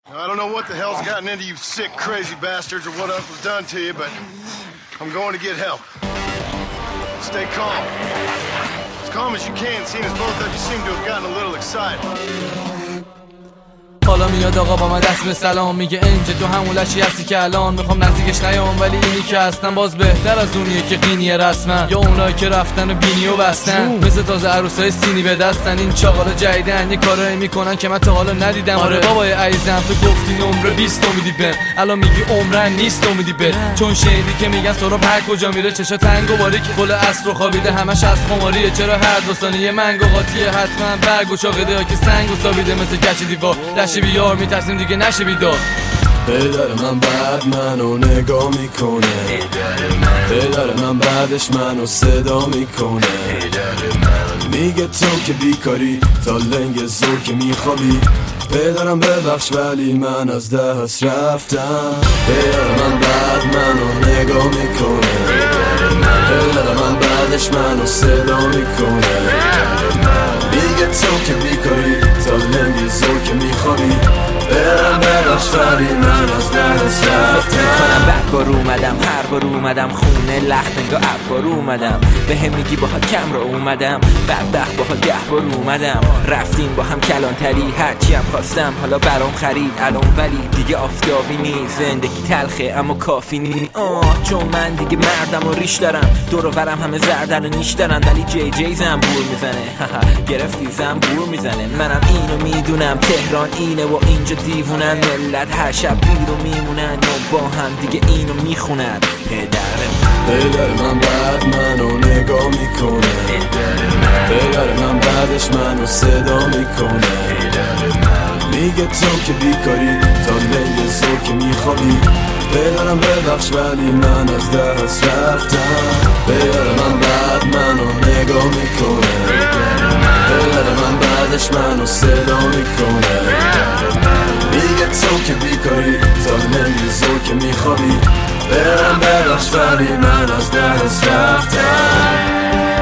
I don't know what the hell's gotten into you sick, crazy bastards or what else was done to you, but I'm going to get help. Stay calm. As calm as you can, seeing as both of you seem to have gotten a little excited. حالا میاد آقا با من دست به سلام میگه انجه تو همون لشی هستی که الان میخوام نزدیکش نیام، ولی اینی که هستن باز بهتر از اونیه که قینیه رسما، یا اونایی که رفتن و بینی و بستن مثل تازه عروسای سینی به دستن. این چاقالا جدیدن یه کارایی میکنن که من تا حالا ندیدم. آره بابای عزیزم تو گفتی نمره 20 میدی بهم، الان میگی عمرن نیست میدی به، چون شنیدی که میگن سراب هر کجا میره چشا تنگ و باریک گل اصل خوابیده همش از خماریه. چرا هر دو ثانیه منگو قاطیه حتما برگ و چاقیده که سنگ و سابیده مثل کچ دیوار بیار میترسیم دیگه نشه بیدار. پدر من بعد منو نگاه میکنه، پدر من بعدش منو صدا میکنه، میگه تو که بیکاری تا لنگ زور که میخوابی. پدرم ببخش ولی من از دست رفتم. پدر من بعد منو نگاه میکنه، پدر من بعدش منو صدا میکنه، میگه تو که بیکاری تا لنگ زور که میخوابی. برم ببخش ولی من از دست رفتم. کنم بعد بار اومدم، هر بار اومدم خونه لخت انگاه بار اومدم، به هم میگی باها کم را اومدم، بدبخت باها 10 بار اومدم، رفتیم با هم کلانتری هرچی هم خواستم حالا برام خرید الان، ولی دیگه آفتابی نیست زندگی تلخه اما کافی نیست. چون من دیگه مردم و ریش دارم، دور و برم همه زردن و نیش دارن، ولی جی جی زنبور میزنه گرفتی زنبور میزنه. منم اینو میدونم تهران اینه و اینجا دیوونن، ملت هر شب بیرو میمونن و با هم دیگه اینو میخونن. پدر من بعد منو نگاه میکنه، پدر من بعدش منو صدا میکنه، میگه تو که بیکاری تا لیل زور که میخوابی. پدرم ببخش ولی من از دست رفتم. پدر من بعد منو نگاه میکنه، پدر من بعدش منو صدا میکنه، میگه تو که بیکاری تا لیل زور که میخوابی. برم ببخش ولی من از دست رفتم.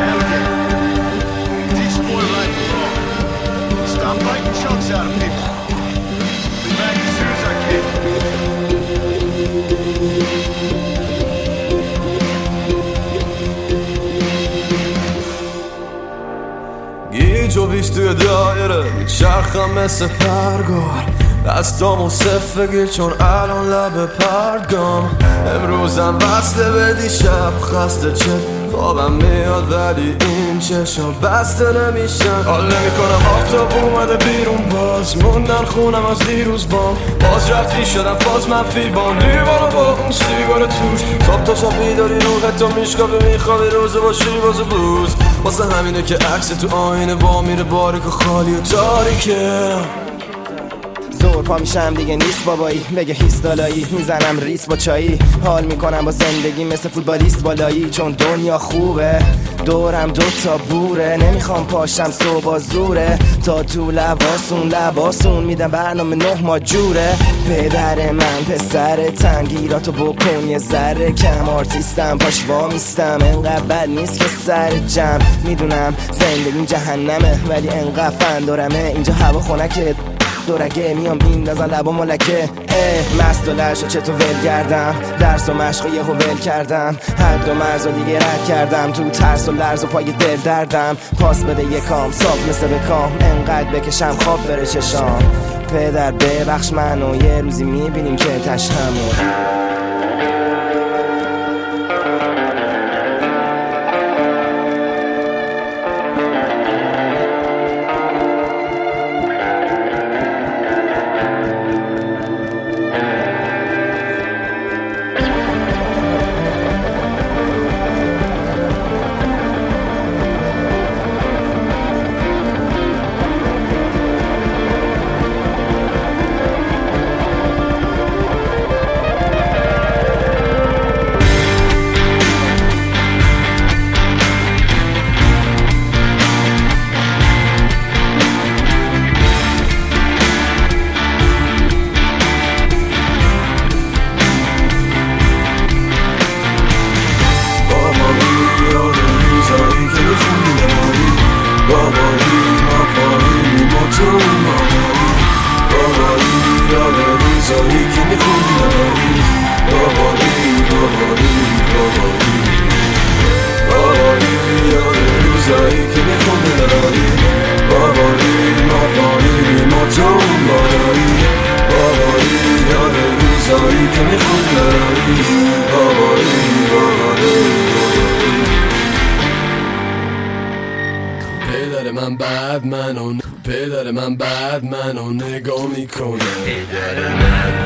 گیج و بیش توی دایره میچرخم مثل پرگار، دستامو صف بگیر چون الان لب پرگام. امروزم وصله به دیشب خسته چه خوابم میاد ولی این چشم بسته نمیشن. حال نمیکنم آفتاب اومده بیرون، باز موندن خونم از دیروز بام، باز رفتی شدم فاز منفی با لیوانو با اون سیگار توش. صبح تا شب بیداری روحت تو میشکافی میخوابی روزه باشی باز بوز. واسه همینه که عکس تو آینه با میره باریک و خالی و تاریکه. زور پا میشم دیگه نیست بابایی، بگه هیست دالایی میزنم ریس با چایی. حال میکنم با زندگی مثل فوتبالیست بالایی، چون دنیا خوبه دورم 2 تا بوره. نمیخوام پاشم صبح زوره تا تو لباسون میدم برنامه 9 ماه جوره. پدر من پسر تنگیراتو بکن یه ذره کم، آرتیستم پاش وامیستم انقدر بد نیست که سر جمع. میدونم زندگیم جهنمه ولی انقدر فندارمه، اینجا هوا خنکه دورگه میام میندازن لبا ملکه. مست و لرشو چطور ول کردم، درس و مشق یهو ول کردم، حد و مرز و دیگه رد کردم، تو ترس و لرز و پای دل دردم. پاس بده یکام صاف مثل بکام، انقدر بکشم خواب بره چشام. پدر ببخش منو یه روزی میبینیم که تشنمو. روزایی که میخوندی داری بابایی بابایی بابایی بابایی یاد روزایی که میخوندی داری بابایی بابایی ما تو بالایی بابایی یاد روزایی که میخوندی داری بابایی بابایی پدر من بعد منو نگاه میکنه پدر من